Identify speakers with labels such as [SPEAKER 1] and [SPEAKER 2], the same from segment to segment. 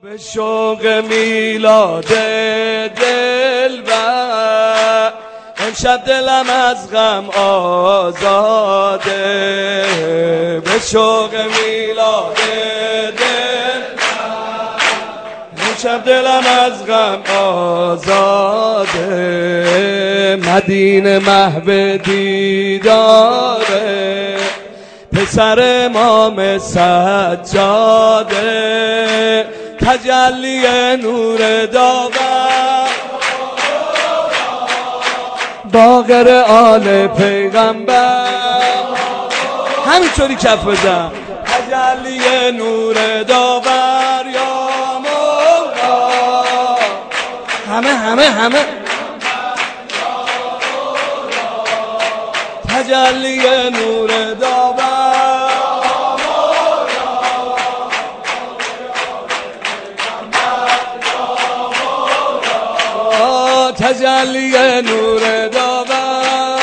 [SPEAKER 1] به شوق میلاد دلبر امشب دلم از غم آزاده. به شوق میلاد دلبر امشب دلم از غم آزاده. مدینه محو دیداره پسر امام سجاده. تجلی نور داور باقر آل پیغمبر. همینطوری کف بزن. تجلی نور داور یا مولا. همه تجلی نور داور تجلی نور داور.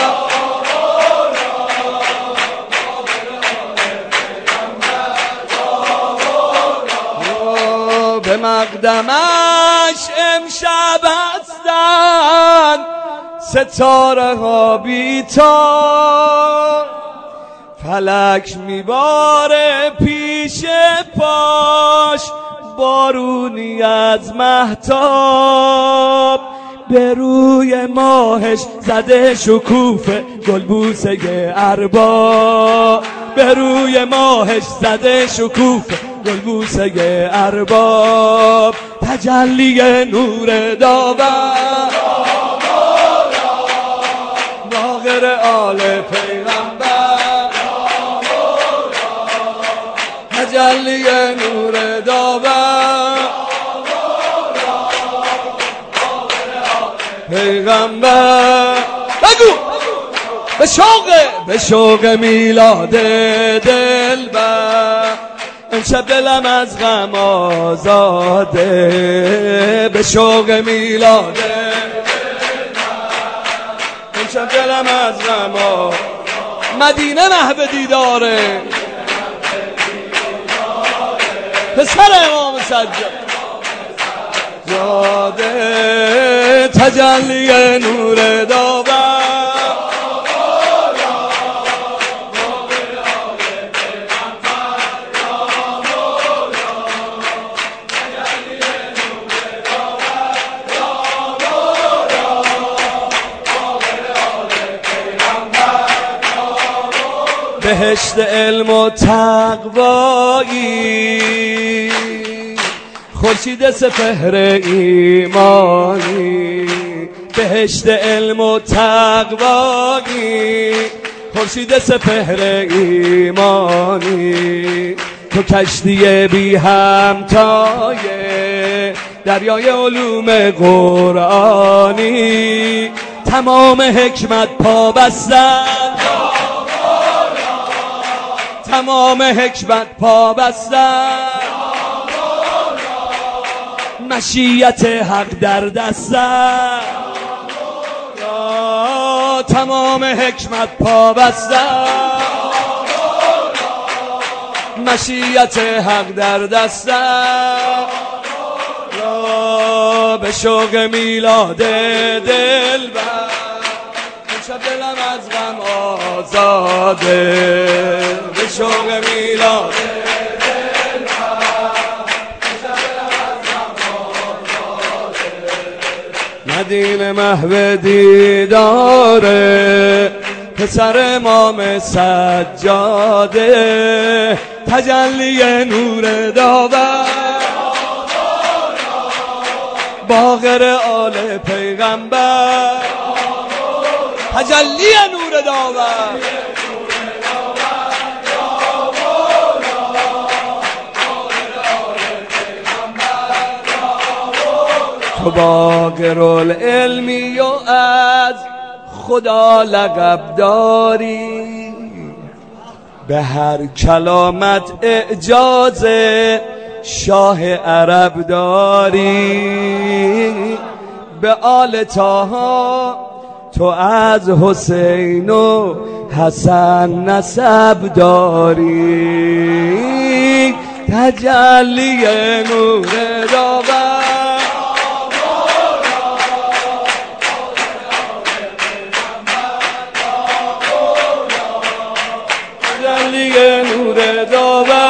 [SPEAKER 1] به مقدمش امشب هستن ستاره ها بیتار. فلک میباره پیش پاش بارونی از مهتاب. به روی ماهش زده شکوفه گلبوسه ارباب. به روی ماهش زده شکوفه گلبوسه ارباب. تجلی نور داور باقر آل پیغمبر. تجلی نور داور پیغمبر. بگو به شوق میلاد دلبر امشب دلم از غم آزاده. به شوق میلاد امشب دلم از غم آزاده. مدینه محو دیداره پسر امام سجاده. تجلی نور داور بهشت علم و تقوایی خورشید سپهر ایمانی. بهشت علم و تقوایی خورشید سپهر ایمانی. تو کشتی بی همتای دریای علوم قرآنی. تمام حکمت پا بستن تمام حکمت پا بستن. مشیت حق در دستن تمام حکمت پا بستن. مشیت حق در دستن. به شوق میلاد دلبر امشب دلم از غم آزاده. به شوق میلاد مدینه محو دیداره پسر امام سجاده. تجلی نور داور باقر آل پیغمبر. تجلی نور داور تو باقر العلمی و از خدا لقب داری. به هر کلامت اعجاز شاه عرب داری. به آل طه تو از حسین و حسن نسب داری. تجلی نور داور تجلی نور داور